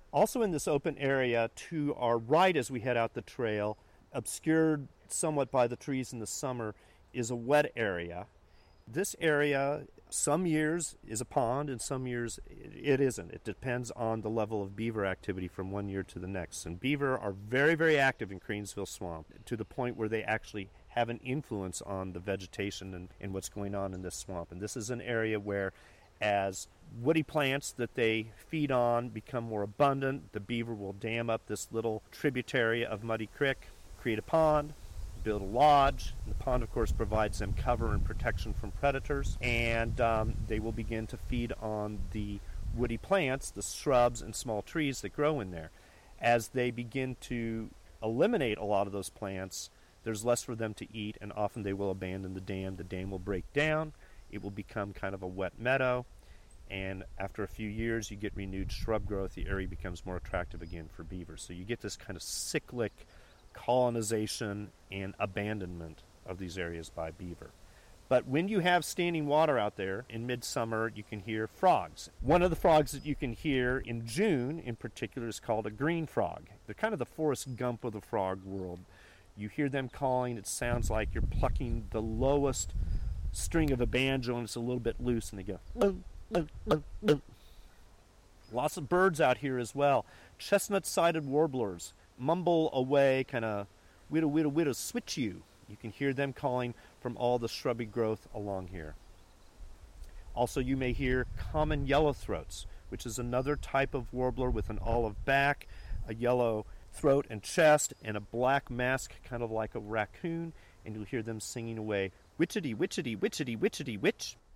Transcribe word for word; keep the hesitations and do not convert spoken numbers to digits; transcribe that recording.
Also in this open area to our right as we head out the trail, obscured somewhat by the trees in the summer, is a wet area. This area, some years, is a pond, and some years it isn't. It depends on the level of beaver activity from one year to the next. And beaver are very, very active in Cranesville Swamp, to the point where they actually have an influence on the vegetation and, and what's going on in this swamp. And this is an area where, as woody plants that they feed on become more abundant, the beaver will dam up this little tributary of Muddy Creek, create a pond, build a lodge. The pond, of course, provides them cover and protection from predators, and um, they will begin to feed on the woody plants, the shrubs and small trees that grow in there. As they begin to eliminate a lot of those plants, there's less for them to eat, and often they will abandon the dam. The dam will break down. It will become kind of a wet meadow, and after a few years, you get renewed shrub growth. The area becomes more attractive again for beaver. So you get this kind of cyclic colonization and abandonment of these areas by beaver. But when you have standing water out there in midsummer, you can hear frogs. One of the frogs that you can hear in June in particular is called a green frog. They're kind of the Forrest Gump of the frog world. You hear them calling, it sounds like you're plucking the lowest string of a banjo and it's a little bit loose, and they go boom, boom, boom, boom. Lots of birds out here as well. Chestnut-sided warblers mumble away, kind of widow, widow, widow, switch you. You can hear them calling from all the shrubby growth along here. Also, you may hear common yellowthroats, which is another type of warbler with an olive back, a yellow throat and chest, and a black mask, kind of like a raccoon, and you'll hear them singing away, witchety, witchety, witchety, witchety, witch.